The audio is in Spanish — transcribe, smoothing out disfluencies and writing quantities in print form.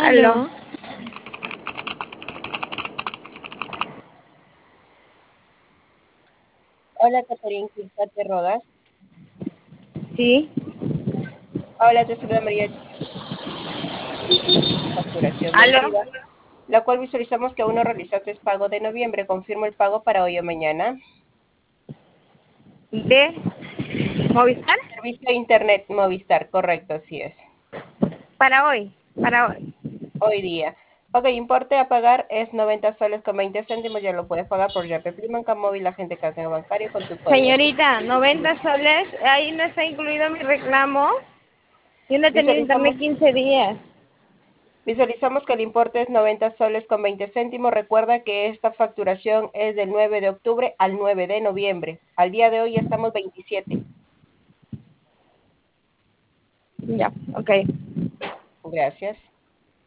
Aló. Aló. Hola, Catherine Quispe Rodas. Sí. Hola, te saluda María. Facturación Aló. vencida, la cual visualizamos que aún no realizaste pago de noviembre. Confirmo el pago para hoy o mañana. ¿De Movistar? Servicio de Internet Movistar, correcto, así es. Para hoy. Para hoy. Hoy día. Ok, importe a pagar es 90 soles con 20 céntimos. Ya lo puedes pagar por Yape Primanca Móvil, agente cartera bancario con tu código. Señorita, 90 soles. Ahí no está incluido mi reclamo. Yo no he tenido internet Visualizamos, 15 días. visualizamos que el importe es 90 soles con 20 céntimos. Recuerda que esta facturación es del 9 de octubre al 9 de noviembre. Al día de hoy ya estamos 27. Ya, ok. Gracias.